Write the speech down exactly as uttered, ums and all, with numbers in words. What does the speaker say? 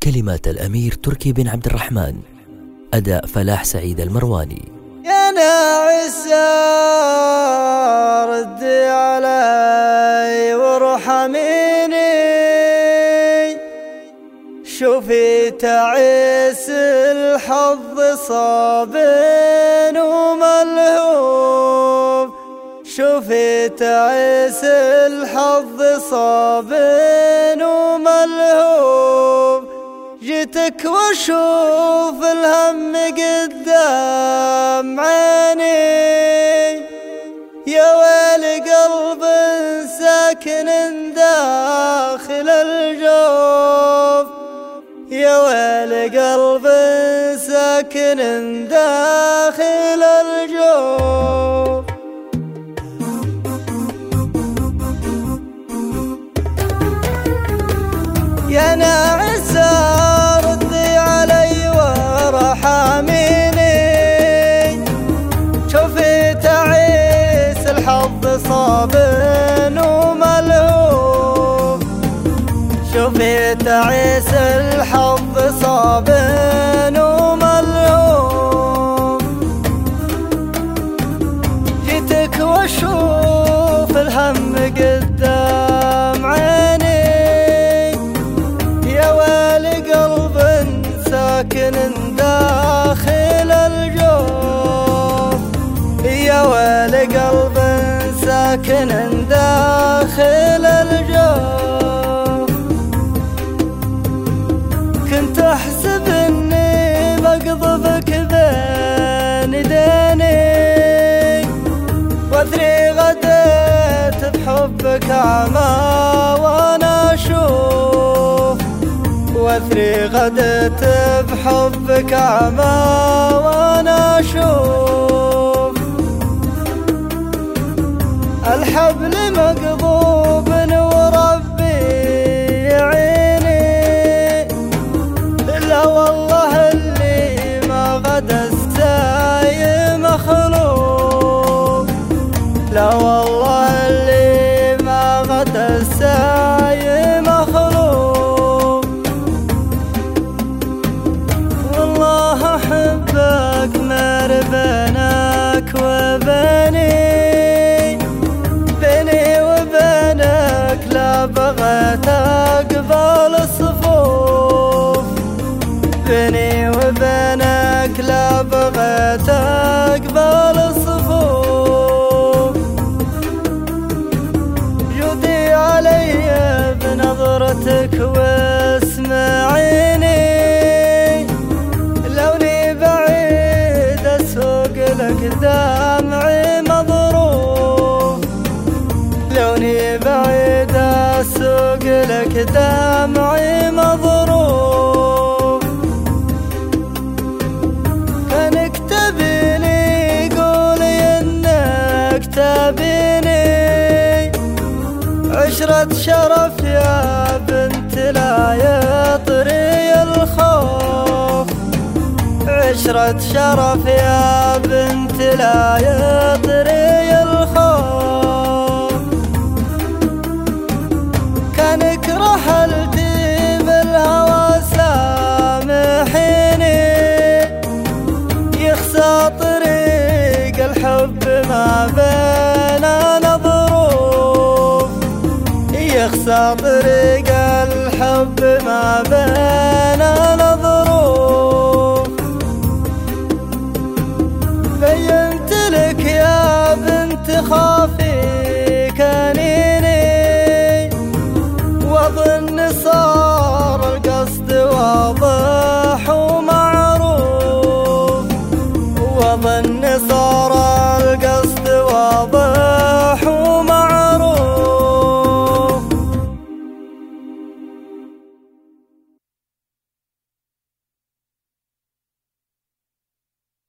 كلمات الأمير تركي بن عبد الرحمن، أداء فلاح سعيد المرواني. يا ناعسة ردي علي وارحميني، شوفي تعيس الحظ صاب وملهوب، شوفي تعيس الحظ صاب وملهوب، جيتك واشوف الهم قدام عيني، يا ويل قلب ساكن داخل الجوف، يا ويل قلب ساكن داخل الجوف. يا ناعسة ردي علي وارحميني، شوفي تعيس الحظ صاب وملهوب، شوفي تعيس الحظ صاب وملهوب، جيتك واشوف الهم قدام عيني، ساكن داخل الجوف، يا ويل قلب ساكن داخل الجوف. كنت احسب اني بقضبك بين يديني، واثري غديت بحبك اعمى وانا اشوف، واثري غدت بحبك اعمى وانا اشوف، الحبل مقضوب وربي يعيني، لا والله اللي ما غدا الساي مخلوق، لا والله اللي ما غدا الساي مخلوق، أحبك مر بينك وبيني، بيني وبينك لا بغيت أقبل الصفوف، بيني وبينك لا بغيت أقبل الصفوف، جودي علي بنظرتك واسمعيني، لك دمعي مضروب، لوني بعيد اسوق لك دمعي مضروب، كانك تبيني قولي انك تبيني، عشرة شرف يا بنت لا يطري الخوف، عشرة شرف يا بنت لا يطري الخوف، كانك رحلتي بالهوى سامحيني، يخسى طريق الحب ما بيننا ظروف، يخسى طريق الحب ما بيننا